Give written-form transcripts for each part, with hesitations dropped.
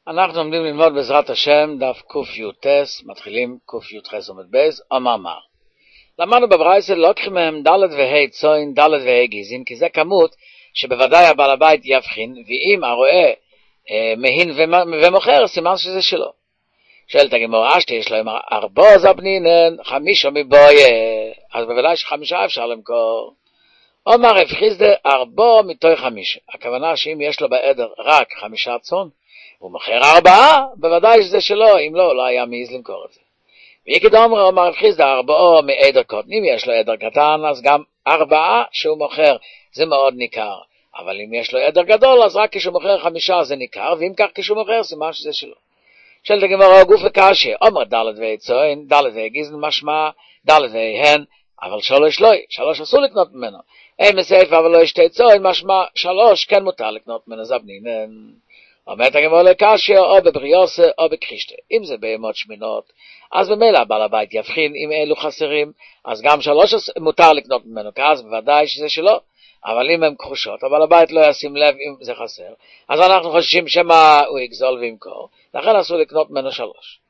אנחנו עומדים ללמוד בעזרת השם דף קי"ט, מתחילים קי"ח עמוד בייס, אמר. למדנו בברייתא לוקחים מהם ד' וה' צאן, ד' וה' גזין, כי זה כמות שבוודאי הבעל הבית יבחין, ואם הרועה מהין ומוכר, סימן שזה שלו. שואלת הגמרא, אשתי יש להם 4 זבנינן, 5 מבויה, אז בוודאי ש5 אפשר למכור. אומר רב חיסדא 4 מתוך 5, הכוונה שאם יש לו בעדר רק 5 צאן, הוא מוכר 4, בוודאי שזה שלו, אם לא, לא היה מעז למכור את זה. ויקדום אומר רב חיסדא 4 מעדר קטן, אם יש לו עדר קטן, אז גם 4 שהוא מוכר, זה מאוד ניכר. אבל אם יש לו עדר גדול, אז רק כשהוא מוכר 5 זה ניכר, ואם כך כשהוא מוכר, סימן שזה שלו. שואלת הגמרא גוף וקשיא, אומר ד' וה' צאן, ד' וה' גזין משמע, ד' וה' הן, אבל 3 לא, 3 אסור לקנות ממנו. אין מסייפה אבל לא יש 2 צאן, משמע 3 כן מותר לקנות ממנו זבנינן. אומרת הגמרא לקשיא, או בבריוסה או בכחישתא. אם זה בהמות שמינות, אז במילא הבעל הבית יבחין אם אלו חסרים, אז גם 3 מותר לקנות ממנו, אז בוודאי שזה שלו. אבל אם הם כחושות, הבעל הבית לא ישים לב אם זה חסר, אז אנחנו חוששים שמה הוא יגזול וימכור, לכן אסור לקנות ממנו 3.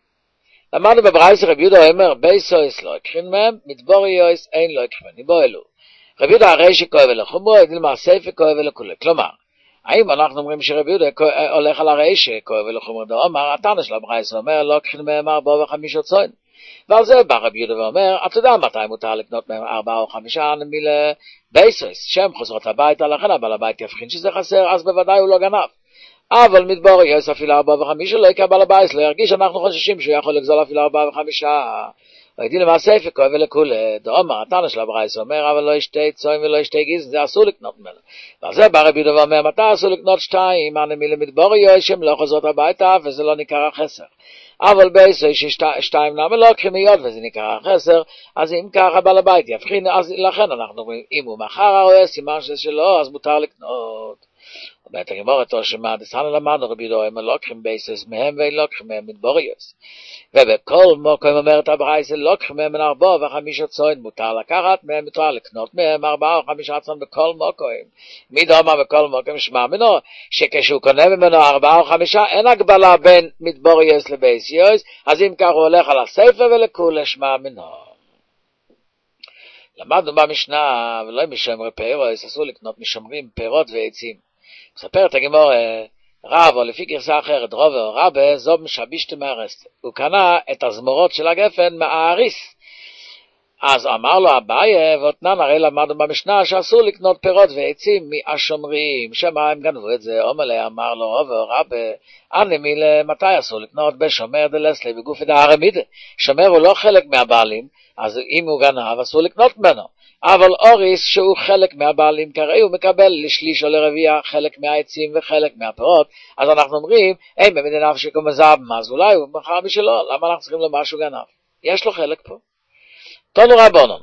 למדנו בברייתא רבי יהודה אומר, בייסויס לא יקחין מהם, מדבוריוס אין לא יקחין מהם, ניבו אלו. רבי יהודה הרי שכואב לחומרו, דילמה סייפה כואב לכולי. כלומר, האם אנחנו אומרים שרבי יהודה הולך על הרי שכואב לחומרו, אומר, התנא של הברייתא אומר, לא יקחין מהם 4 ו5 צאן. ועל זה בא רבי יהודה ואומר, אתה יודע מתי מותר לקנות מהם 4 או 5 מילה בייסויס, שהם חוזרות הביתה, לכן הבעל הבית יבחין שזה חסר, אז בוודאי הוא לא גנב. אבל מדבור יש אפילו 4 ו5 לא יקה בעל הבית, לא ירגיש, אנחנו חוששים שהוא יכול לגזול אפילו 4 ו5. וידין למעשה פקוי ולכולי, דאמר, התנא של הברייתא אומר, אבל לא יש 2 צאן ולא יש 2 גזין, זה אסור לקנות ממנו. ועל זה בא רבי יהודה ואומר, מתי אסור לקנות 2, מילה מדבור יש, שהם לא חוזרות הביתה, וזה לא ניכר החסר. אבל בייסויס ששתיים למה לא לוקחים היות וזה נקרא החסר, אז אם ככה בעל הבית יבחין, אז לכן אנחנו אומרים, אם הוא מחר הרואה סימן שזה שלו, אז מותר לקנות. אומרת הגמרא תושמע דסנו למדנו רבי יהודה אומר, לוקחים בייסויס מהם ואין לוקחים מהם מדבוריוס. ובכל מקום אומרת הברייתא לוקחים מהם 4 ו5 צאן, מותר לקחת מהם, מותר לקנות מהם 4 או 5 צאן בכל מקום. מי דאמר בכל מקום שמע ממנו, שכשהוא קונה ממנו 4 או 5 אין הגבלה בין מדבוריוס לבייסויס, אז אם כך הוא הולך על הספר ולכולי שמע ממנו. למדנו במשנה, ולא משומרי פירות, אסור לקנות משומרים פירות ועצים. מספרת הגמרא, רב, או לפי גרסה אחרת, רוב או רבה, זו משבישת מהרסת. הוא קנה את הזמורות של הגפן מהאריס. אז אמר לו אביי, ואותנן הרי למדנו במשנה שאסור לקנות פירות ועצים מהשומרים, שמה הם גנבו את זה. אמר לו רוב או רבה, אני מילה, מתי אסור לקנות בשומר דלסלי בגופי דהרמידה? שומר הוא לא חלק מהבעלים, אז אם הוא גנב אסור לקנות ממנו. אבל אוריס שהוא חלק מהבעלים, כראי הוא מקבל לשליש או לרביע חלק מהעצים וחלק מהפירות, אז אנחנו אומרים, אין במדינה שקום זהב, אז אולי הוא מחר משלו, למה אנחנו צריכים לומר שהוא גנב? יש לו חלק פה. תנו רבונון,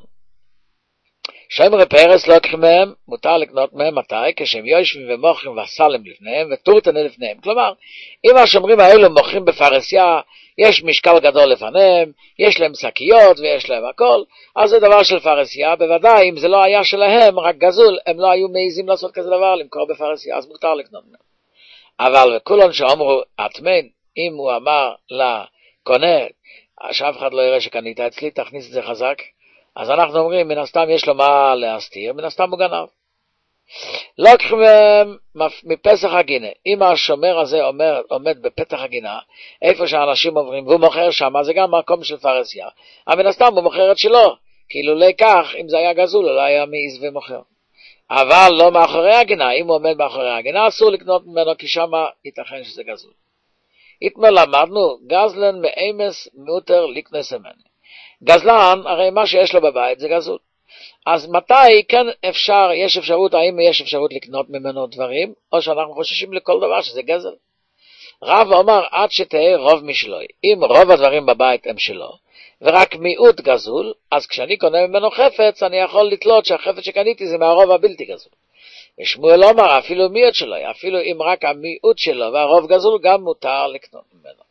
שומרי פרס לא לקחים מהם, מותר לקנות מהם מתי? כשהם יושבים ומוכרים וסלם לפניהם וטורטנה לפניהם. כלומר, אם השומרים האלו מוכרים בפרסיה, יש משקל גדול לפניהם, יש להם שקיות ויש להם הכל, אז זה דבר של פרסיה. בוודאי, אם זה לא היה שלהם, רק גזול, הם לא היו מעיזים לעשות כזה דבר, למכור בפרסיה, אז מותר לקנות מהם. אבל כולן שאומרו, אטמן, אם הוא אמר לקונה, שאף אחד לא יראה שקנית אצלי, תכניס את זה חזק, אז אנחנו אומרים, מן הסתם יש לו מה להסתיר, מן הסתם הוא גנב. לוקחים מפסח הגינה, אם השומר הזה עומד בפתח הגינה, איפה שאנשים עוברים, והוא מוכר שם, זה גם מקום של פרסיה, אבל מן הסתם הוא מוכר את שלו, כאילו לכך, אם זה היה גזול, לא היה מעיז ומוכר. אבל לא מאחורי הגינה, אם הוא עומד מאחורי הגינה, אסור לקנות ממנו, כי שם ייתכן שזה גזול. אתמול למדנו, גזלן מאמס מותר לקנס ממני. גזלן, הרי מה שיש לו בבית זה גזול. אז מתי כן אפשר, יש אפשרות, האם יש אפשרות לקנות ממנו דברים, או שאנחנו חוששים לכל דבר שזה גזל? רב אומר, עד שתהיה רוב משלוי. אם רוב הדברים בבית הם שלו, ורק מיעוט גזול, אז כשאני קונה ממנו חפץ, אני יכול לתלות שהחפץ שקניתי זה מהרוב הבלתי גזול. ושמואל אומר, אפילו מיעוט שלו, אפילו אם רק המיעוט שלו והרוב גזול, גם מותר לקנות ממנו.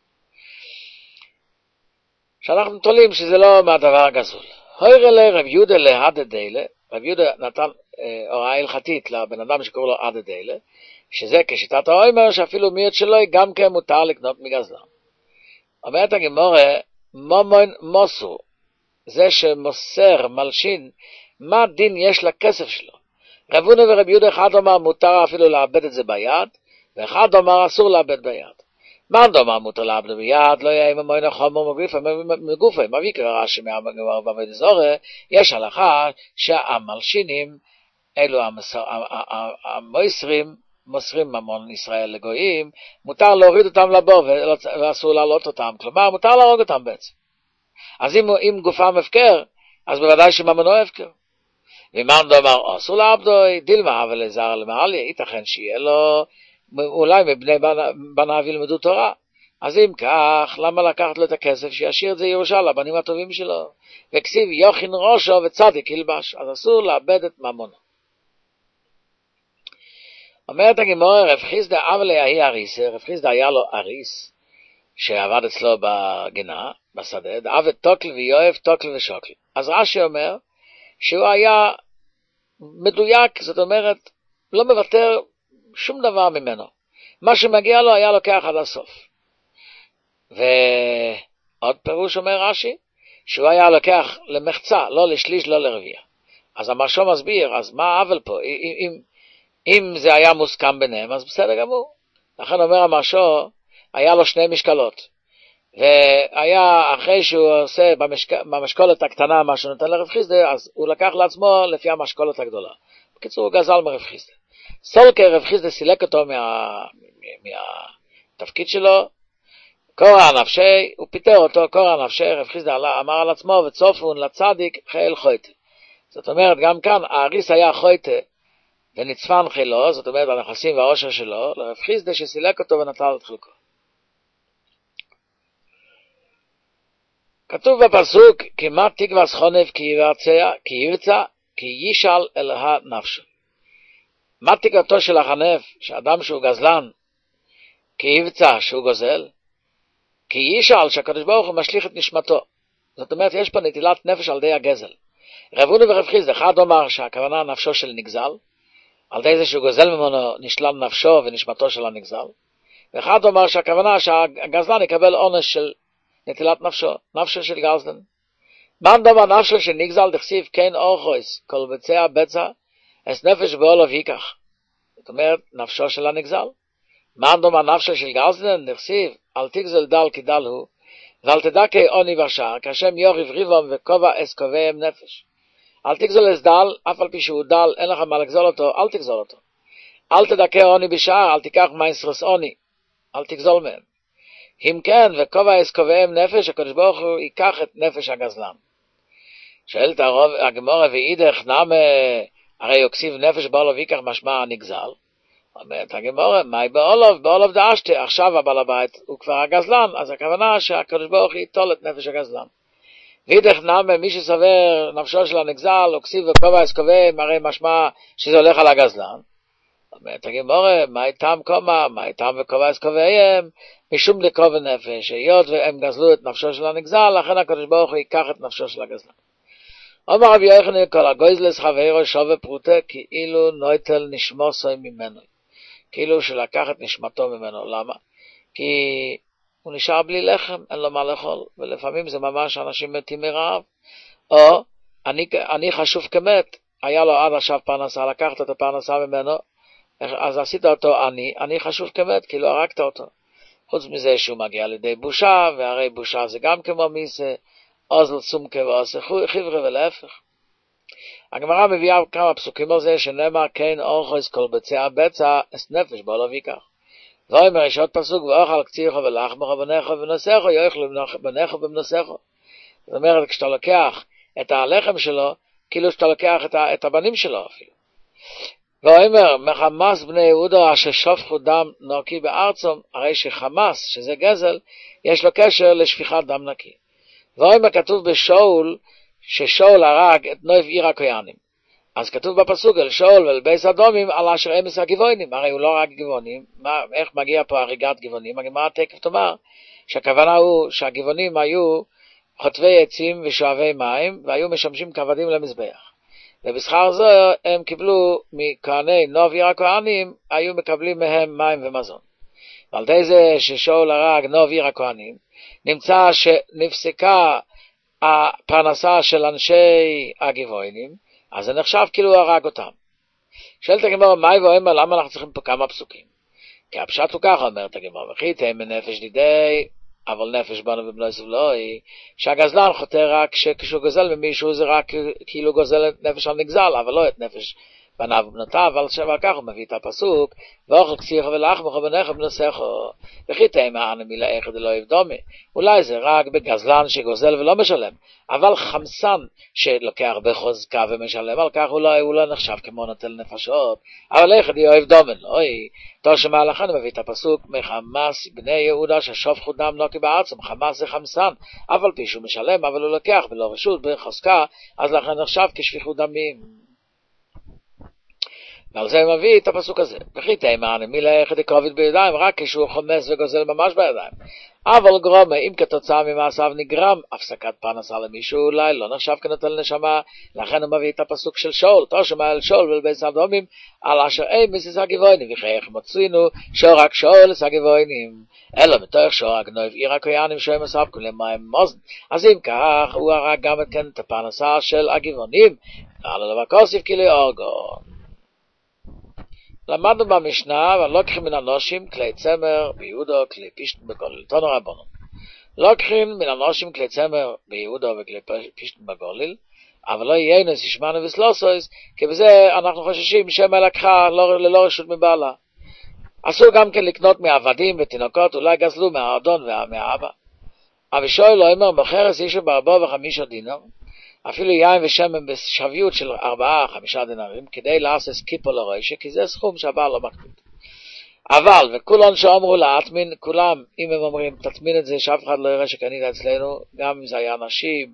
שאנחנו תולים שזה לא מהדבר גזול. הוירא לרב יהודה להדה דיילה, רב יהודה נתן הוראה הלכתית לבן אדם שקורא לו עדה דיילה, שזה כשיטת האומר, שאפילו מיעוט שלו גם כן מותר לקנות מגזלן. אומרת הגמורה, ממון מוסו, זה שמוסר, מלשין, מה דין יש לכסף שלו? רב הונא ורב יהודה, אחד אומר מותר אפילו לאבד את זה ביד, ואחד אומר אסור לאבד ביד. מאן דאמר מותר לאבד ביד, לא יהיה עם המוין חומר מגופי, מביא כרש"י מהגמרא בעבודת זרה, יש הלכה שהמלשינים, אלו המוסרים, מוסרים ממון ישראל לגויים, מותר להוריד אותם לבור ואסור להעלות אותם, כלומר מותר להרוג אותם בעצם. אז אם גופם הפקר, אז בוודאי שממונו הפקר. ומאן דאמר אסור לעבדוי, דילמה אבל לזר למעליה, ייתכן שיהיה לו, אולי מבני בניו ילמדו תורה. אז אם כך, למה לקחת לו את הכסף? שישאיר את זה ירושה לבנים הטובים שלו. וכסיב יוכין ראשו וצדיק ילבש, אז אסור לאבד את ממונו. אומרת הגמרא, רב חיסדא אבלי ההיא אריסה, רב חיסדא היה לו אריס, שעבד אצלו בגינה, בשדה, עבד תוקל ויואב, תוקל ושוקל. אז רש"י אומר, שהוא היה מדויק, זאת אומרת, לא מוותר שום דבר ממנו. מה שמגיע לו היה לוקח עד הסוף. ועוד פירוש אומר רש"י, שהוא היה לוקח למחצה, לא לשליש, לא לרביע. אז המרשו מסביר, אז מה העוול פה? אם זה היה מוסכם ביניהם, אז בסדר גמור. לכן אומר המרשו, היה לו שני משקלות. והיה אחרי שהוא עושה במשקולת הקטנה מה שהוא נותן לרב חיסדא, אז הוא לקח לעצמו לפי המשקולת הגדולה. בקיצור הוא גזל מרב חיסדא. סולקה רב חיסדא סילק אותו מהתפקיד שלו, קורא נפשי, הוא פיטר אותו, קורא נפשי, רב חיסדא אמר על עצמו, וצופון לצדיק חיל חויטה. זאת אומרת, גם כאן האריס היה חויטה, ונצפן חילו, זאת אומרת, הנכסים והעושר שלו, לרב חיסדא שסילק אותו ונטל את חלקו. כתוב בפסוק, כי מה תקווס חונף כי ירצה, כי ישאל אלוה נפשו. מה תקוותו של החנף, שאדם שהוא גזלן, כי ירצה שהוא גוזל, כי ישאל שהקדוש ברוך הוא משליך את נשמתו. זאת אומרת, יש פה נטילת נפש על די הגזל. רב הונא ורב חיסדא, אחד אומר שהכוונה נפשו של נגזל, על די זה שהוא גוזל ממנו נשלל נפשו ונשמתו של הנגזל, ואחד אומר שהכוונה שהגזלן יקבל עונש של נטילת נפשו של גזלן. מאן דאמר נפשו של נגזל דכסיב כן אורחויס, כל בצע בצע, אס נפש בעולב ייקח. זאת אומרת, נפשו של הנגזל. מאן דאמר נפשו של גזלן דכסיב, אל תגזל דל כי דל הוא, ואל תדכא עוני ושער, כשם יוריב ריבם וכובע אס קובעם נפש. אל תגזול אס דל, אף על פי שהוא דל, אין לך מה לגזול אותו, אל תגזול אותו. אל תדכא עוני בשער, אל תיקח מייסרס עוני, אל תגזול מהם. אם כן, וכובע אס קובעם נפש, הקדוש ברוך הוא ייקח את נפש הגזלן. שואלת הגמרא ואידך נמה, הרי יוקסיב נפש בעולב ייקח משמע הנגזל. אומרת הגמרא, מהי בעולב? בעולב דאשתי, עכשיו הבעל הבית הוא כבר הגזלן, אז הכוונה שהקדוש ברוך הוא ייטול את נפש הגזלן. ואידך נמה, מי שסובר נפשו של הנגזל, יוקסיב וכובע אס קובעם, הרי משמע שזה הולך על הגזלן. אומרת הגמרא, מהי טעם קומה, מהי טעם וכובע אס קובעם, משום דקוב נפש, היות והם גזלו את נפשו של הנגזל, לכן הקדוש ברוך הוא ייקח את נפשו של הגזלן. אומר רבי יוחנן, כל הגויזלס חברו שווה פרוטה, כאילו נויטל נשמוסוי ממנו. כאילו שלקח את נשמתו ממנו. למה? כי הוא נשאר בלי לחם, אין לו מה לאכול, ולפעמים זה ממש אנשים מתים מרעב. או, אני חשוב כמת, היה לו עד עכשיו פרנסה, לקחת את הפרנסה ממנו, אז עשית אותו אני חשוב כמת, כאילו הרגת אותו. חוץ מזה שהוא מגיע לידי בושה, והרי בושה זה גם כמו מיסה, אוזל סומקה ועושה חבר'ה ולהפך. הגמרא מביאה כמה פסוקים על זה, שנאמר כן אורחויס כל בצע בצע, אס נפש בעולב ייקח. ואומר יש עוד פסוק, ואוכל קצירך ולחמך ובנך ובנוסך, יאכל בנך ובנוסך. זאת אומרת, כשאתה לוקח את הלחם שלו, כאילו שאתה לוקח את הבנים שלו אפילו. ואומר, מחמס בני יהודה אשר שפכו דם נקי בארצם, הרי שחמס, שזה גזל, יש לו קשר לשפיכת דם נקי. ואומר כתוב בשאול, ששאול הרג את נויב עיר הכהנים. אז כתוב בפסוק על שאול ועל בייס אדומים על אשר אמס הגבעונים, הרי הוא לא הרג גבעונים. איך מגיע פה הריגת גבעונים? הגמרא תכף תאמר שהכוונה הוא שהגבעונים היו חוטבי עצים ושואבי מים, והיו משמשים כעבדים למזבח. ובשכר זה הם קיבלו מכהני נוב עיר הכהנים, היו מקבלים מהם מים ומזון. ועל די זה ששאול הרג נוב עיר הכהנים, נמצא שנפסקה הפרנסה של אנשי הגבעונים, אז זה נחשב כאילו הרג אותם. שואלת הגמרא, מה ואומר, למה אנחנו צריכים פה כמה פסוקים? כי הפשט הוא ככה, אומרת הגמרא, וחיתם מנפש דידי, אבל נפש בנו ובנו סבלוי, שהגזלן חותר רק כשהוא גוזל ממישהו, זה רק כאילו גוזל את נפש הנגזל, אבל לא את נפש בניו ובנותיו, אבל כך הוא מביא את הפסוק, ואוכל כסיך ולחמך ובניך ובנסיך, וחיתם המילה אחד לא יבדומי. אולי זה רק בגזלן שגוזל ולא משלם, אבל חמסן שלוקח בחוזקה ומשלם על כך, הוא לא נחשב כמו נוטל נפשות, אבל אחד יאהב דומן, אוי, תור שמהלכן מביא את הפסוק, מחמס בני יהודה ששופכו דם נוקי בארצם, חמס זה חמסן, אבל פי שהוא משלם, אבל הוא לוקח בלא רשות בחוזקה, אז לכן נחשב כשפיכות דמים. ועל זה הוא מביא את הפסוק הזה. וכי תימן, מי לאחד יקרובת בידיים, רק כשהוא חומס וגוזל ממש בידיים. אבל גרום, אם כתוצאה ממעשיו נגרם הפסקת פרנסה למישהו, אולי לא נחשב כנוטל נשמה, לכן הוא מביא את הפסוק של שאול, תור שמע אל שאול ולבי סדומים, על אשר אין מסיס הגבעונים, וכך מוצאינו שורק שאול סגבעונים, אלא מתוך שורק נויב עיר הכהנים שהם מספקו למים מוזן. אז אם כך, הוא הרג גם את הפרנסה של הגבעונים, על דבר כוסיף כאילו אורגון. למדנו במשנה, ולוקחים מן אנושים כלי צמר ביהודו, כלי פשטן בגוליל. תנו רבנו. לוקחים מן אנושים כלי צמר ביהודו וכלי פשטן בגוליל, אבל לא יהיינס ישמענו וסלוסויס, כי בזה אנחנו חוששים שמא לקחה ללא רשות מבעלה. אסור גם כן לקנות מעבדים ותינוקות, אולי גזלו מהאדון ומהאבא. אבישוי לא אומר, בחרס אישו ב4 ו5 דינר, אפילו יין ושמן בשוויות של 4-5 דינרים, כדי לעשות כיפו לראשה, כי זה סכום שהבעל לא מקפיד. אבל, וכולון שאומרו להטמין, כולם, אם הם אומרים, תטמין את זה, שאף אחד לא יראה שקנית אצלנו, גם אם זה היה אנשים,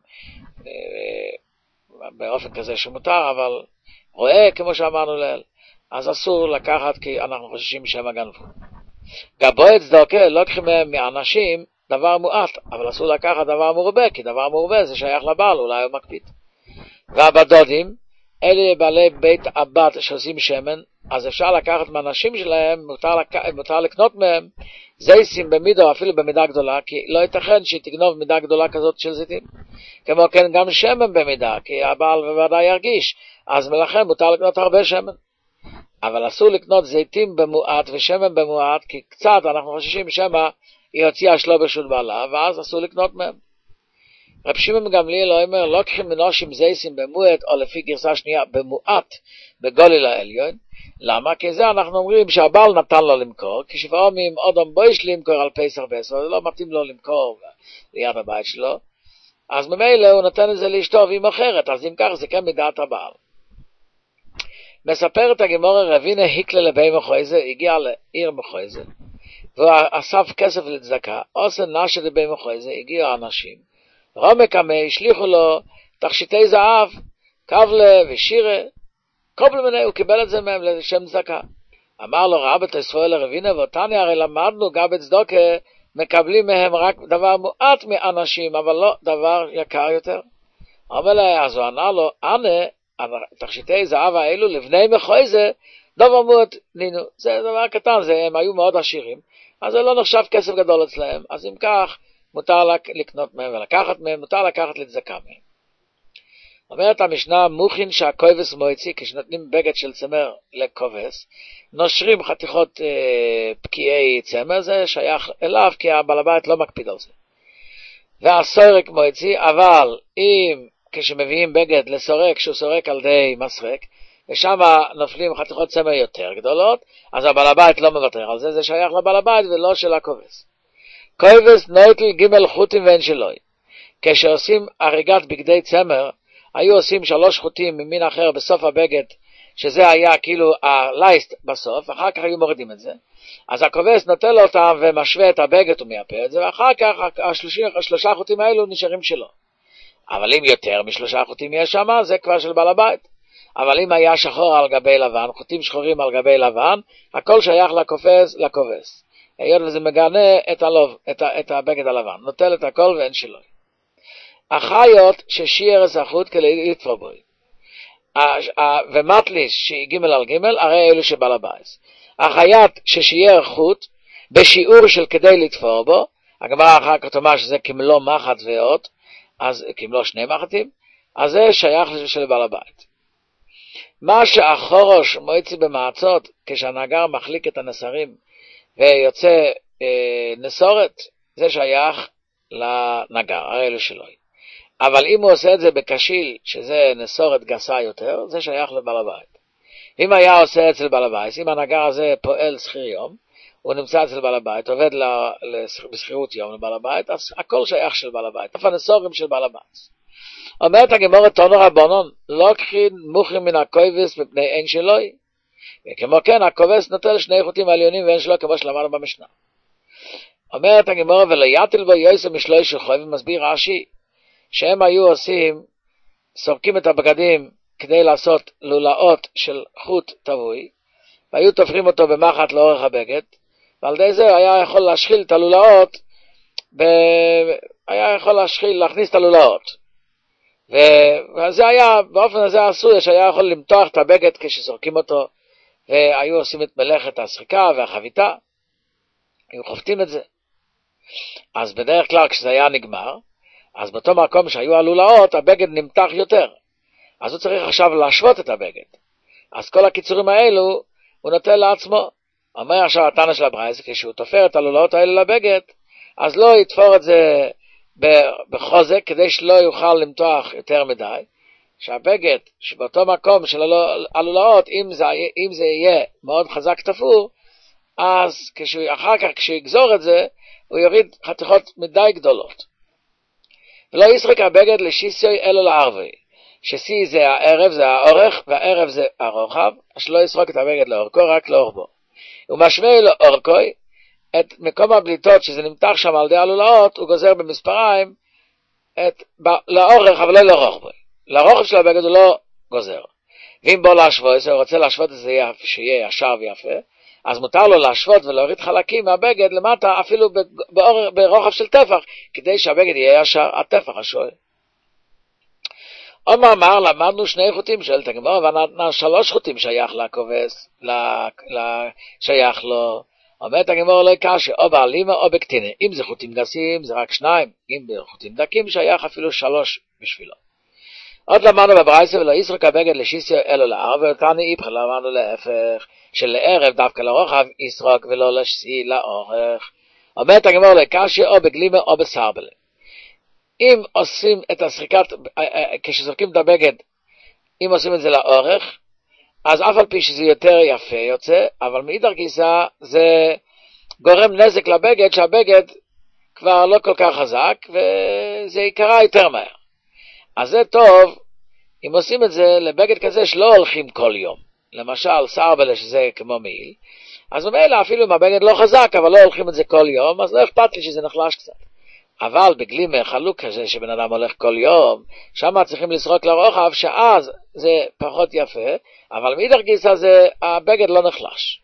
באופן כזה שמותר, אבל רואה, כמו שאמרנו לאל, אז אסור לקחת, כי אנחנו חוששים שהם הגנבו. גבוה צדוקה, לא קחים מהם מאנשים, דבר מועט, אבל אסור לקחת דבר מרובה, כי דבר מרובה זה שייך לבעל, אולי הוא מקפיד. והבדודים, אלה בעלי בית הבת שעושים שמן, אז אפשר לקחת מהנשים שלהם, מותר לקנות מהם, זיתים במידה, אפילו במידה גדולה, כי לא ייתכן שתגנוב מידה גדולה כזאת של זיתים. כמו כן גם שמן במידה, כי הבעל בוודאי ירגיש, אז מלכן מותר לקנות הרבה שמן. אבל אסור לקנות זיתים במועט ושמן במועט, כי קצת אנחנו חוששים שמא היא הוציאה שלא ברשות בעלה, ואז אסור לקנות מהם. רב שמעון גמליאל לא אומר, לא קחים מנושים זיתים במועט, או לפי גרסה שנייה, במועט, בגוליל העליון. למה? כי זה אנחנו אומרים שהבעל נתן לו למכור, כשפעמים אדם בויש למכור על פסח בעשר, זה לא מתאים לו למכור ליד הבית שלו, אז ממילא הוא נותן את זה לאשתו והיא מוכרת, אז אם כך זה כן מדעת הבעל. מספרת הגמרא, רבינה היקלה לבי מחויזה, הגיע לעיר מחויזה, והוא אסף כסף לצדקה, עושה נשה לבי מחויזה, הגיעו אנשים, רומק עמי, השליחו לו תכשיטי זהב, קבלה ושירה, כל מיני, הוא קיבל את זה מהם לשם צדקה. אמר לו רבי תספוי לרבינה, ואותני הרי למדנו גם בצדוקה, מקבלים מהם רק דבר מועט מאנשים, אבל לא דבר יקר יותר. אומר לה, אז הוא ענה לו, תכשיטי זהב האלו לבני מחויזה, דבר מועט, נינו, זה דבר קטן, הם היו מאוד עשירים, אז זה לא נחשב כסף גדול אצלהם, אז אם כך, מותר לקנות מהם ולקחת מהם, מותר לקחת לצדקה מהם. אומרת המשנה, מוכין שהכובס מועצי, כשנותנים בגד של צמר לכובס, נושרים חתיכות פקיעי צמר, זה שייך אליו, כי הבעל הבית לא מקפיד על זה. והסורק מועצי, אבל אם כשמביאים בגד לסורק, שהוא סורק על די מסרק, ושם נופלים חתיכות צמר יותר גדולות, אז הבעל הבית לא מוותר על זה, זה שייך לבעל הבית ולא של הכובס. כובס נוטל ג' חוטים ואין שלוי. כשעושים הריגת בגדי צמר, היו עושים 3 חוטים ממין אחר בסוף הבגד, שזה היה כאילו הלייסט בסוף, אחר כך היו מורידים את זה. אז הכובס נוטל אותם ומשווה את הבגד ומייפה את זה, ואחר כך 3 חוטים האלו נשארים שלו. אבל אם יותר מ3 חוטים יש שם, זה כבר של בעל הבית. אבל אם היה שחור על גבי לבן, חוטים שחורים על גבי לבן, הכל שייך לכובס. היות וזה מגנה את הבגד הלבן, נוטל את הכל ואין שלו. החיות ששיער הסחוט כלי לתפור בוי. ומטליס שהיא ג' על ג', הרי אלו שבעל הבית. החייט ששייר חוט, בשיעור של כדי לתפור בו, הגמרא אחר כך תאמר שזה כמלוא מחט ועוד, אז כמלוא 2 מחטים, אז זה שייך של בעל הבית. מה שהחורוש מועצי במעצות, כשהנגר מחליק את הנסרים ויוצא נסורת, זה שייך לנגר, הרי אלו שלו. אבל אם הוא עושה את זה בקשיל, שזה נסורת גסה יותר, זה שייך לבעל הבית. אם היה עושה אצל בעל הבית, אם הנגר הזה פועל שכיר יום, הוא נמצא אצל בעל הבית, עובד בסחירות יום לבעל הבית, אז הכל שייך של בעל הבית, אף הנסורים של בעל הבית. אומרת הגמרא תנו רבנן, לוקחין מוכרים מן הכובס מפני אין שלוי, וכמו כן הכובס נוטל 2 חוטים עליונים ואין שלו כמו שלמדנו במשנה. אומרת הגמרא ולא יטיל בו יוסף משלוי של חוי, ומסביר רש"י שהם היו עושים, סורקים את הבגדים כדי לעשות לולאות של חוט טבוי, והיו תופרים אותו במחט לאורך הבגד, ועל ידי זה היה יכול להשחיל את הלולאות, היה יכול להכניס את הלולאות. וזה היה, באופן הזה עשוי, שהיה יכול למתוח את הבגד כשסורקים אותו, והיו עושים את מלאכת הסריקה והחביתה, היו חופטים את זה. אז בדרך כלל כשזה היה נגמר, אז באותו מקום שהיו הלולאות, הבגד נמתח יותר. אז הוא צריך עכשיו להשוות את הבגד. אז כל הקיצורים האלו, הוא נוטל לעצמו. אומר עכשיו התנא של הברייתא, כשהוא תופר את הלולאות האלה לבגד, אז לא יתפור את זה בחוזק, כדי שלא יוכל למתוח יותר מדי, שהבגד שבאותו מקום של הלולאות, אם זה יהיה מאוד חזק תפור, אז אחר כך כשהוא יגזור את זה, הוא יוריד חתיכות מדי גדולות. ולא ישחק הבגד לשיסיוי אלו לערבי, שסי זה הערב, זה האורך, והערב זה הרוחב, אז לא ישחק את הבגד לאורכו, רק לאורכו. הוא משווה לאורכוי, את מקום הבליטות שזה נמתח שם על ידי הלולאות, הוא גוזר במספריים לאורך, אבל לא לרוחב. לרוחב של הבגד הוא לא גוזר. ואם בוא להשוות, הוא רוצה להשוות את זה שיהיה ישר ויפה, אז מותר לו להשוות ולהוריד חלקים מהבגד למטה, אפילו ברוחב של טפח, כדי שהבגד יהיה ישר הטפח השואל. עוד מאמר, למדנו 2 חוטים של תגמור, ונתנה 3 חוטים שייך לכובס, שייך לו. אומרת הגמור לא קשה, או בעלימה או בקטינה. אם זה חוטים גסים, זה רק 2. אם בחוטים דקים, שייך אפילו 3 בשבילו. עוד למדנו בברייתא ולא ישרוק הבגד לשיסיו אלו לערב, ואותנו איפך למדנו להפך, שלערב דווקא לרוחב ישרוק ולא לשסי לאורך. אומרת הגמור לא קשה, או בגלימה או בסרבלה. אם עושים את הסריקת, כשזורקים את הבגד, אם עושים את זה לאורך, אז אף על פי שזה יותר יפה יוצא, אבל מאידך גיסא זה גורם נזק לבגד, שהבגד כבר לא כל כך חזק, וזה יקרה יותר מהר. אז זה טוב, אם עושים את זה לבגד כזה שלא הולכים כל יום, למשל סרבלה שזה כמו מעיל, אז ממילא אפילו אם הבגד לא חזק, אבל לא הולכים את זה כל יום, אז לא אכפת לי שזה נחלש קצת. אבל בגלימה חלוק כזה שבן אדם הולך כל יום, שם צריכים לסרוק לרוחב, שאז זה פחות יפה, אבל מאידך גיסא זה הבגד לא נחלש.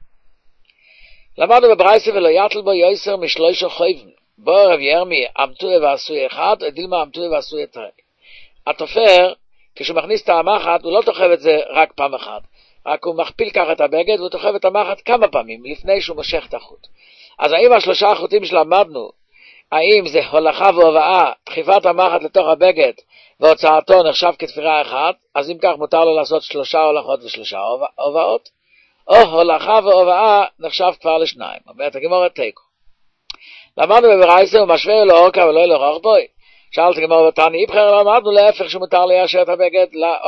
למדנו בברייתא ולא יטל בו יויסר משלושה חויבים, בו רב ירמי אמתוה ועשוי אחד, ודילמה אמתוה ועשוי תרי. התופר, כשהוא מכניס את המחט, הוא לא תוחב את זה רק פעם אחת, רק הוא מכפיל ככה את הבגד, והוא תוחב את המחט כמה פעמים, לפני שהוא מושך את החוט. אז האם 3 החוטים שלמדנו, האם זה הולכה והובאה, דחיפת המחט לתוך הבגד, והוצאתו נחשב כתפירה אחת, אז אם כך מותר לו לעשות 3 הולכות ו3 הובאות, או הולכה והובאה נחשב כבר ל2. אומרת הגמרא תיקו. למדנו בברייתא ומשווה לאורכה ולא לרוחבוי. שאלת הגמרא בתניא איפכא, למדנו להפך שמותר ליישר את הבגד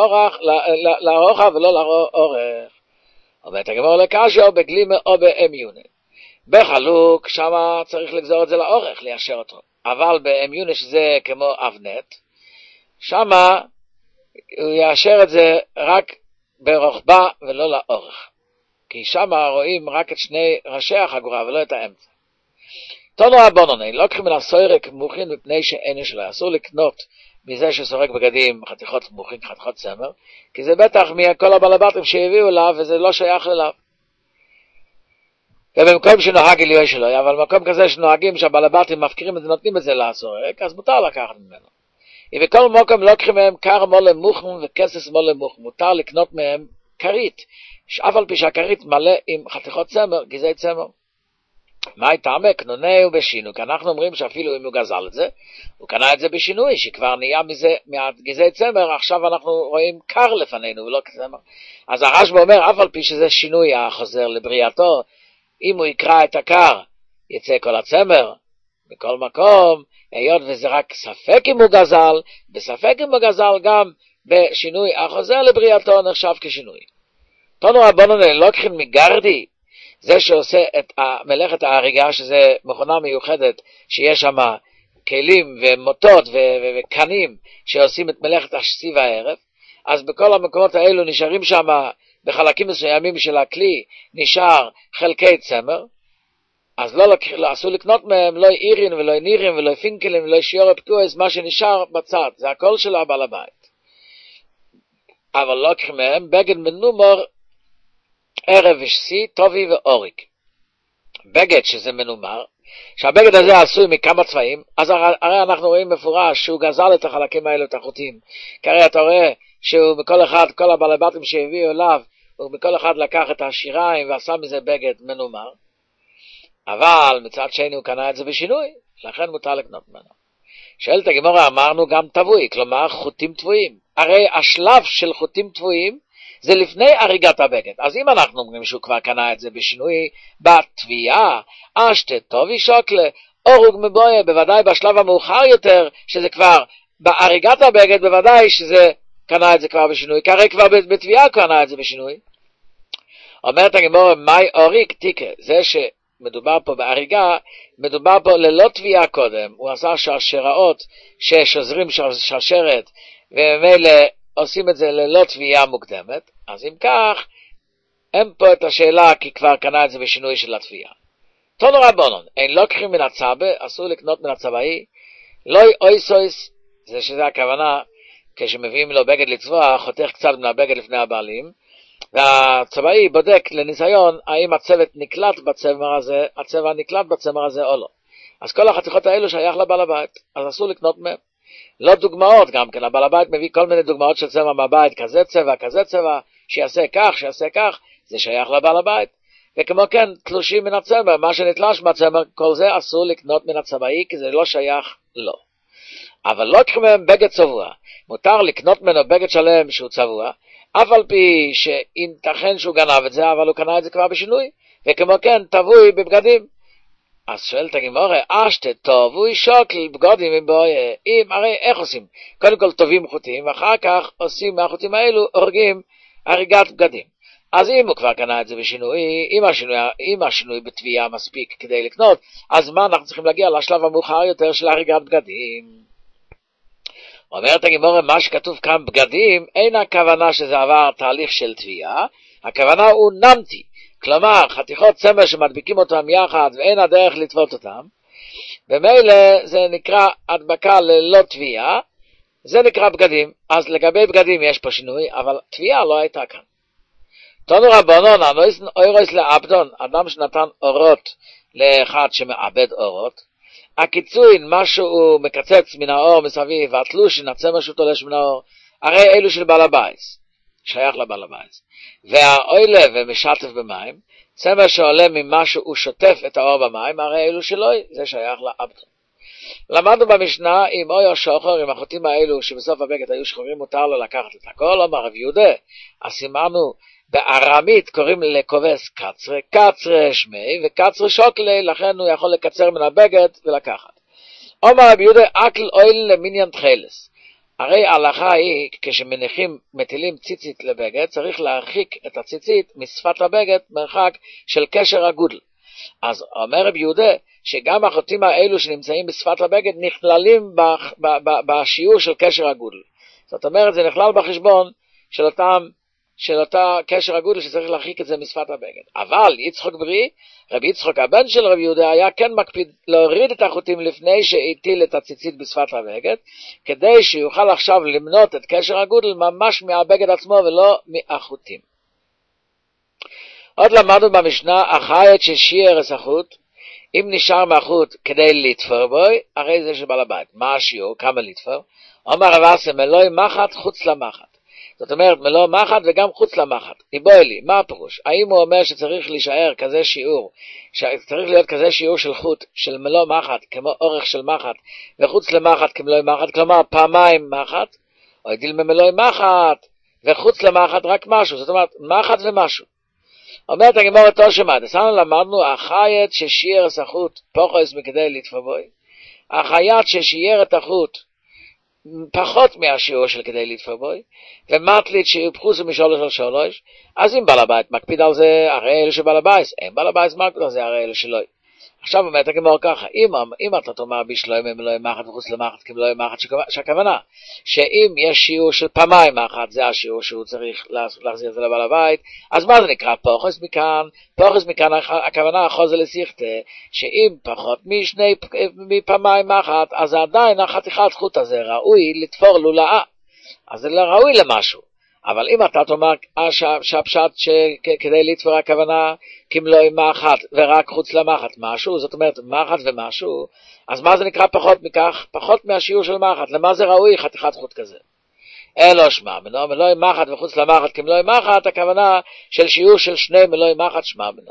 לאורכה ולא לאורך. אומרת הגמרא לא קשה, או בגלימה או באמיונה. בחלוק, שמה צריך לגזור את זה לאורך, ליישר אותו. אבל באמיונה שזה כמו אבנט, שמה הוא יאשר את זה רק ברוחבה ולא לאורך. כי שמה רואים רק את 2 ראשי החגורה ולא את האמצע. תנו רבנן, לוקחים מן הסורק מוכין מפני שאין שלו. אסור לקנות מזה שסורק בגדים חתיכות מוכין, חתיכות צמר, כי זה בטח מכל הבלבטים שהביאו אליו וזה לא שייך אליו. ובמקום שנוהג עליון שלו, אבל במקום כזה שנוהגים שהבלבטים מפקירים את זה, נותנים את זה לסורק, אז מותר לקחת ממנו. ובכל מקום לוקחים מהם קר מולה מוכם וכסס מולה מוכם, מותר לקנות מהם כרית, שאף על פי שהכרית מלא עם חתיכות צמר, גזעי צמר. מה הייתה קנונהו בשינוי? כי אנחנו אומרים שאפילו אם הוא גזל את זה, הוא קנה את זה בשינוי, שכבר נהיה מזה, מהגזעי צמר, עכשיו אנחנו רואים קר לפנינו ולא צמר. אז הרשב"א אומר, אף על פי שזה שינוי החוזר לבריאתו, אם הוא יקרא את הקר, יצא כל הצמר. בכל מקום, היות וזה רק ספק אם הוא גזל, בספק אם הוא גזל גם בשינוי החוזר לבריאתו נחשב כשינוי. תנו רבנן לוקחים מגרדי, זה שעושה את מלאכת ההריגה, שזה מכונה מיוחדת, שיש שם כלים ומוטות וקנים שעושים את מלאכת השיא והערב, אז בכל המקומות האלו נשארים שם, בחלקים מסוימים של הכלי, נשאר חלקי צמר, אז לא עשו לקנות מהם, לא אירין ולא נירים ולא פינקלים ולא שיורי פקועס, מה שנשאר בצד, זה הכל של הבעל הבית. אבל לא לקחים מהם בגד מנומר, ערב ושיא, טובי ואוריק. בגד שזה מנומר, שהבגד הזה עשוי מכמה צבעים, אז הרי אנחנו רואים מפורש שהוא גזל את החלקים האלו, את החוטים. כי הרי אתה רואה שהוא בכל אחד, כל הבעל הבתים שהביאו אליו, הוא בכל אחד לקח את השיריים ועשה מזה בגד מנומר. אבל מצד שני הוא קנה את זה בשינוי, לכן מותר לקנות ממנו. שאלת הגמרא, אמרנו גם טבוי, כלומר חוטים טבועים. הרי השלב של חוטים טבועים זה לפני הריגת הבגד. אז אם אנחנו אומרים שהוא כבר קנה את זה בשינוי, בתביעה, אשתה טובי שוקלה, אורוג מבויה, בוודאי בשלב המאוחר יותר, שזה כבר בהריגת הבגד, בוודאי שזה קנה את זה כבר בשינוי, כי הרי כבר בתביעה קנה את זה בשינוי. אומרת הגמרא, מי אוריק תיקה, זה שמדובר פה בהריגה, מדובר פה ללא תביעה קודם, הוא עשה שרשראות ששוזרים שרשרת, וממילא עושים את זה ללא תביעה מוקדמת, אז אם כך, אין פה את השאלה כי כבר קנה את זה בשינוי של התביעה. תנו רבנן, אין לוקחים מן הצבא, אסור לקנות מן הצבאי, לא אויסויס, שזה הכוונה, כשמביאים לו בגד לצבוע, חותך קצת מן הבגד לפני הבעלים, והצבאי בודק לניסיון, האם הצוות נקלט בצמר הזה, הצבע נקלט בצמר הזה או לא. אז כל החתיכות האלו שייך לבעל הבית, אז אסור לקנות מהם. לא דוגמאות גם כן, הבעל הבית מביא כל מיני דוגמאות של צמר מהבית, כזה צבע, שיעשה כך, זה שייך לבעל הבית. וכמו כן, תלושים מן הצמר, מה שנתלש מהצמר, כל זה אסור לקנות מן הצבאי, כי זה לא שייך לו. אבל לא קחים מהם בגד צבוע, מותר לקנות ממנו בגד שלם שהוא צבוע, אף על פי שיתכן שהוא גנב את זה, אבל הוא קנה את זה כבר בשינוי, וכמו כן, טבוי בבגדים. אז שואלת הגמרא, אשתה טובוי שוקל בגדים מבויה, אם הרי איך עושים? קודם כל טובים חוטים, ואחר כך עושים מהחוטים האלו, הורגים הריגת בגדים. אז אם הוא כבר קנה את זה בשינוי, אם השינוי בתביעה מספיק כדי לקנות, אז מה אנחנו צריכים להגיע לשלב המאוחר יותר של הריגת בגדים? אומרת הגמרא, מה שכתוב כאן בגדים, אין הכוונה שזה עבר תהליך של תביעה, הכוונה הוא נמתי, כלומר חתיכות צמר שמדביקים אותם יחד ואין הדרך לטוות אותם, במילא זה נקרא הדבקה ללא תביעה, זה נקרא בגדים. אז לגבי בגדים יש פה שינוי, אבל תביעה לא הייתה כאן. תנו רבנן, אוירוס לאבדון, אדם שנתן אורות לאחד שמאבד אורות, הקיצוין, משהו מקצץ מן האור מסביב, והתלושין, הצמר שהוא תולש מן האור, הרי אלו של בעל הבית, שייך לבעל הבית. והאוילה ומשתף במים, צמר שעולה ממשהו הוא שוטף את האור במים, הרי אלו שלו, זה שייך לאבדון. למדנו במשנה, אם אוי שוחר, עם החוטים האלו שבסוף הבגד היו שחורים, מותר לו לקחת את הכל, אומר רב יהודה, אז סימנו בארמית קוראים לכובס קצרה, קצרה שמי וקצרה שוקלי, לכן הוא יכול לקצר מן הבגד ולקחת. אומר רב יהודה, אקל אויל למניין תחילס. הרי ההלכה היא, כשמניחים מטילים ציצית לבגד, צריך להרחיק את הציצית משפת הבגד מרחק של קשר הגודל. אז אומר רב יהודה, שגם החוטים האלו שנמצאים בשפת הבגד נכללים בשיעור של קשר הגודל. זאת אומרת, זה נכלל בחשבון של אותה קשר הגודל שצריך להרחיק את זה משפת הבגד. אבל יצחק ברי, רבי יצחק הבן של רבי יהודה, היה כן מקפיד להוריד את החוטים לפני שהטיל את הציצית בשפת הבגד, כדי שיוכל עכשיו למנות את קשר הגודל ממש מהבגד עצמו ולא מהחוטים. עוד למדנו במשנה, החיות ששיער החוט, אם נשאר מהחוט כדי לתפור בו, הרי זה של בעל הבית. מה השיעור? כמה לתפור? אומר רב אסי, מלואי מחט חוץ למחט. זאת אומרת, מלוא מחט וגם חוץ למחט. איבוי לי, מה הפירוש? האם הוא אומר שצריך להישאר כזה שיעור, שצריך להיות כזה שיעור של חוט, של מלוא מחט, כמו אורך של מחט, וחוץ למחט כמלואי מחט, כלומר פעמיים מחט, או ידיל ממלואי מחט, וחוץ למחט רק משהו, זאת אומרת, מחט ומשהו. אומרת הגמרא תושמא, דסנו למדנו, החייט ששיער את החוט, פוחס מכדי לתפובוי, החייט ששיער את החוט, פחות מהשיעור של כדי לתפובוי, ומטלית שיפחוסו משולש על שולש, אז אם בעל הבית מקפיד על זה, הרי אלה שבעל הבית, אין בעל הבית מקפיד על זה, הרי אלה שלא. עכשיו אומרת הגמרא ככה, אם אתה תאמר בשלוי ממלואי מחט וחוץ למחט כמלואי מחט, שהכוונה, שאם יש שיעור של פעמיים מחט, זה השיעור שהוא צריך להחזיר את זה לבעל הבית, אז מה זה נקרא פוחס מכאן? פוחס מכאן הכוונה החוזה לסיכתה, שאם פחות מפעמיים מחט, אז עדיין החתיכת חוט הזה ראוי לתפור לולאה, אז זה לא ראוי למשהו. אבל אם אתה תאמר שהפשט שכדי לתפור הכוונה כמלואי מחט ורק חוץ למחט משהו, זאת אומרת מחט ומשהו, אז מה זה נקרא פחות מכך? פחות מהשיעור של מחט. למה זה ראוי חתיכת חוט כזה? אלו שמע בנו, מלואי מחט וחוץ למחט כמלואי מחט, הכוונה של שיעור של שני מלואי מחט שמע בנו.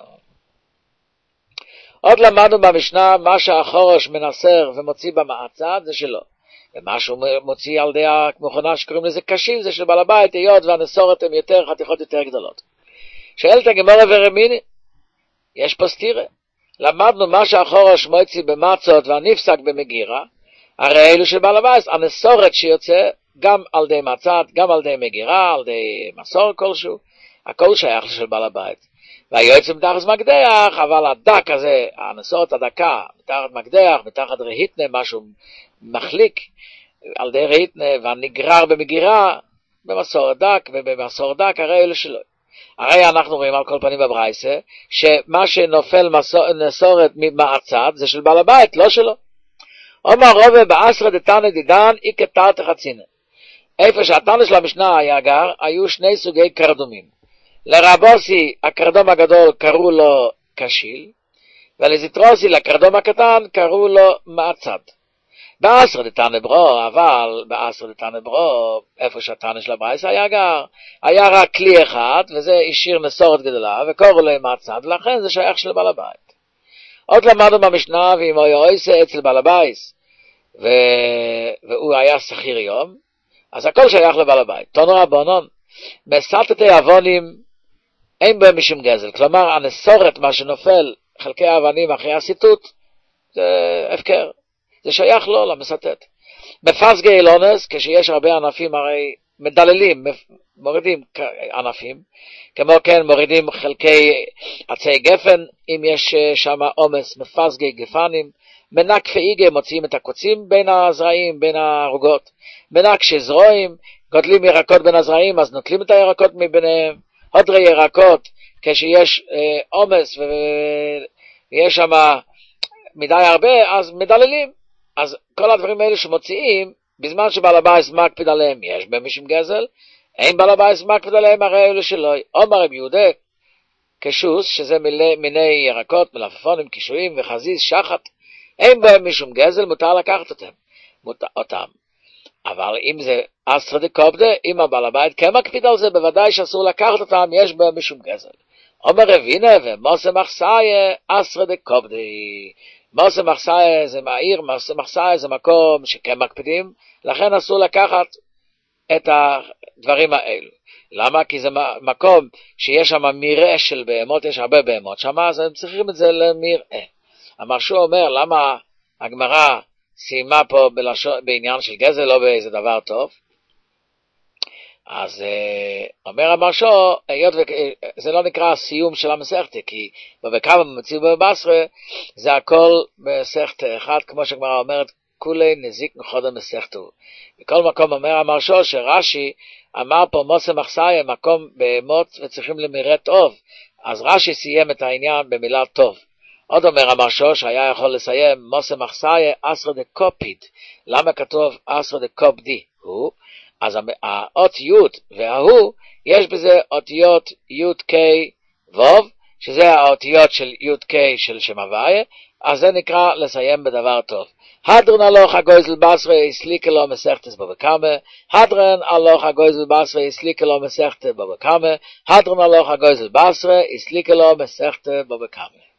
עוד למדנו במשנה, מה שהחורש מנסר ומוציא במעצד זה שלו. ומה שהוא מוציא על ידי המכונה שקוראים לזה קשים, זה של בעל הבית, היות והנסורת הן יותר, חתיכות יותר גדולות. שואלת הגמרא ורמיני, יש פה סתירה. למדנו מה שהחורש מוציא במצות והנפסק במגירה, הרי אלו של בעל הבית, הנסורת שיוצא גם על ידי מצת, גם על ידי מגירה, על ידי מסור כלשהו, הכל שייך של בעל הבית. והיועצים מתחת מקדח, אבל הדק הזה, הנסורת הדקה, מתחת מקדח, מתחת רהיטנה, משהו מחליק, על ידי רהיטנה, והנגרר במגירה, במסור דק, ובמסור דק, הרי אלה שלו. הרי אנחנו רואים על כל פנים בברייסה, שמה שנופל נסורת ממעצת, זה של בעל הבית, לא שלו. אומר רובה בעשרה דתנא דידן, איקא תרתי חצינא. איפה שהתנא של המשנה היה גר, היו שני סוגי קרדומים. לרבוסי, הקרדום הגדול, קראו לו קשיל, ולזיטרוסי, לקרדום הקטן, קראו לו מעצד. בעשרה דתנא ברו, אבל בעשרה דתנא ברו, איפה שהתנא של הברייסה היה גר, היה רק כלי אחד, וזה השאיר נסורת גדולה, וקוראו לו מעצד, ולכן זה שייך של בעל הבית. עוד למדנו במשנה, ואם הוא יועסה אצל בעל הבית, והוא היה שכיר יום, אז הכל שייך לבעל הבית. תנו רבנן, מסתתי אבונים, אין בהם משום גזל. כלומר, הנסורת, מה שנופל, חלקי האבנים אחרי הסיטוט, זה הפקר. זה שייך לו, למסתת. בפסגי אילונס, כשיש הרבה ענפים, הרי מדללים, מורידים ענפים, כמו כן מורידים חלקי עצי גפן, אם יש שם עומס, מפסגי גפנים, מנק פאיגי מוציאים את הקוצים בין הזרעים, בין הרוגות, מנק שזרועים, גודלים ירקות בין הזרעים, אז נוטלים את הירקות מביניהם, הודרי ירקות, כשיש עומס ויש שם מדי הרבה, אז מדללים. אז כל הדברים האלה שמוציאים, בזמן שבעל הבית מקפיד עליהם, יש בהם משום גזל, אין בעל הבית מקפיד עליהם, הרי אלו שלא. אומר רבי יהודה, כשוס, שזה מיני ירקות, מלפפונים, קישואים וחזיז, שחת, אין בהם משום גזל, מותר לקחת אותם. אבל אם זה אסרא דקופדא, אם הבעל הבית כן מקפיד על זה, בוודאי שאסור לקחת אותם, יש בהם משום גזל. אומר רבינה, ומוסה מחסאיה, אסרא דקופדא. מוסה מחסאיה זה מעיר, מוסה מחסאיה זה מקום שכן מקפידים, לכן אסור לקחת את הדברים האלו. למה? כי זה מקום שיש שם מרעה של בהמות, יש הרבה בהמות שם, אז הם צריכים את זה למרעה. המרשו אומר, למה הגמרא סיימה פה בעניין של גזל, לא באיזה דבר טוב? אז אומר המרשו, זה לא נקרא סיום של המסכת, כי בבקמה מציב בבשרה, זה הכל מסכת אחד, כמו שהגמרא אומרת, כולי נזיק מחוד המסכתו. בכל מקום אומר המרשו שרש"י אמר פה מוסה מחסאיה, מקום בהמות וצריכים למרעה טוב, אז רש"י סיים את העניין במילה טוב. עוד אומר המרשו שהיה יכול לסיים מוסה מחסאיה אסרא דקופיד. למה כתוב אסרא דקופדי? אז האות י' וההוא, יש בזה אותיות י' ק' ו', שזה האותיות של י' ק' של שם הוויה, אז זה נקרא לסיים בדבר טוב. הדרן הלוך הגויזל בסרה יסליקה לו מסכתס בבא קמא, הדרן הלוך הגויזל בסרה יסליקה לו מסכתס בבא קמא, הדרן הלוך הגויזל בסרה יסליקה לו מסכתס בבא קמא.